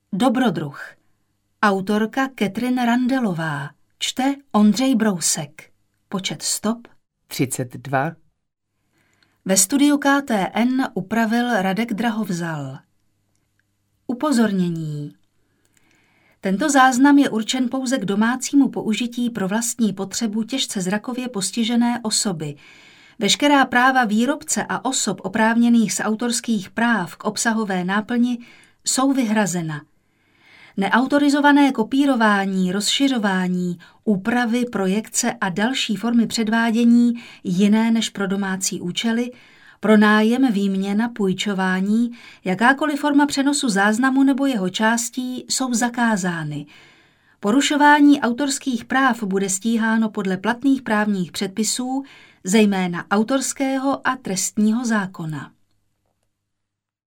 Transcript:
Dobrodruh. Autorka Catherine Randelová. Čte Ondřej Brousek. Počet stop 32. Ve studiu KTN upravil Radek Drahovzal. Upozornění. Tento záznam je určen pouze k domácímu použití pro vlastní potřebu těžce zrakově postižené osoby. Veškerá práva výrobce a osob oprávněných z autorských práv k obsahové náplni jsou vyhrazena. Neautorizované kopírování, rozšiřování, úpravy, projekce a další formy předvádění jiné než pro domácí účely, pronájem, výměna, půjčování, jakákoliv forma přenosu záznamu nebo jeho částí jsou zakázány. Porušování autorských práv bude stíháno podle platných právních předpisů, zejména autorského a trestního zákona.